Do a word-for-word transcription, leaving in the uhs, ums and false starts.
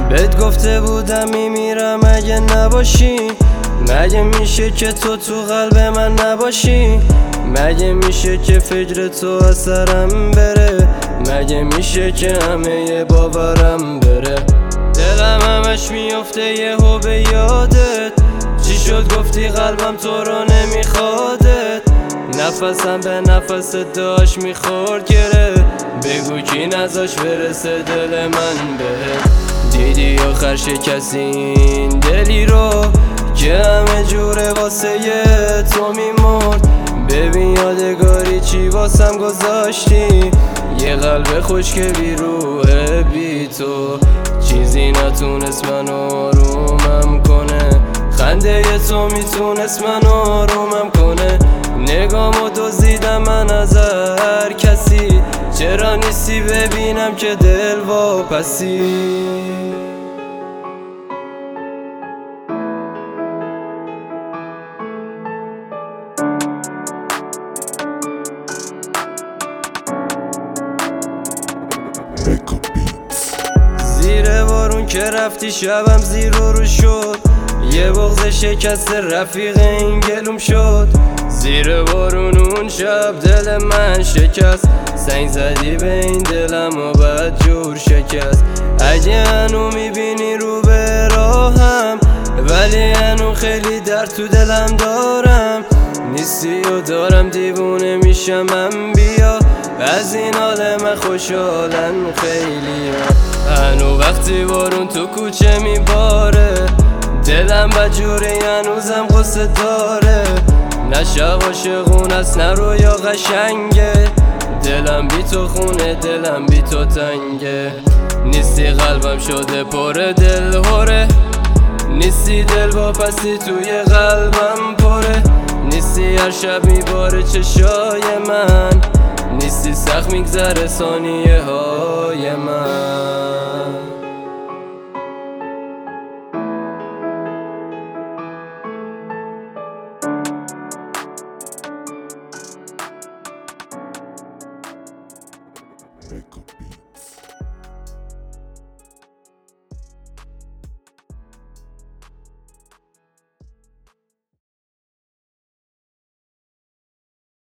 بهت گفته بودم میمیرم اگه نباشی. مگه میشه که تو تو قلب من نباشی؟ مگه میشه که فکر تو اثرم بره؟ مگه میشه که همه باورم بره؟ دلم همش میفته یهو به یادت. چی شد گفتی قلبم تو رو نمیخوادت؟ نفسم به نفس داشت میخورد گره. بگو کی نذاش برسه دل من بهت. دیدی آخر شکستی این دلی رو که همه جوره واسه تو میمرد. ببین یادگاری چی واسم گذاشتی. یه قلب خشک بی روح بی تو. چیزی نتونست منو آرومم کنه. خنده تو میتونست منو آرومم کنه. نگامو دزدیدم من از هر کسی. چرا نیستی ببینم که دل واپسی. زیر بارون که رفتی شبم زیر و رو شد. یه بغض شکست رفیق این گلوم شد. زیر بارون اون شب دل من شکست. سنگ زدی به این دلم و بد جور شکست. اگه هنو میبینی رو به راهم ولی هنو خیلی درد تو دلم دارم. نیستی و دارم دیوونه میشم من بیا. از این حال من خوشحالن خیلی هنو وقتی بارون تو کوچه میباره. دلم بجوره هنوزم قصه داره. نه شب عاشقون است نه رویا قشنگه. دلم بی تو خونه دلم بی تو تنگه. نیستی قلبم شده پر دل هوره. نیستی دل واپسی توی قلبم پره. نیستی هر شب میباره چشای من. نیستی سخت میگذره ثانیه های من.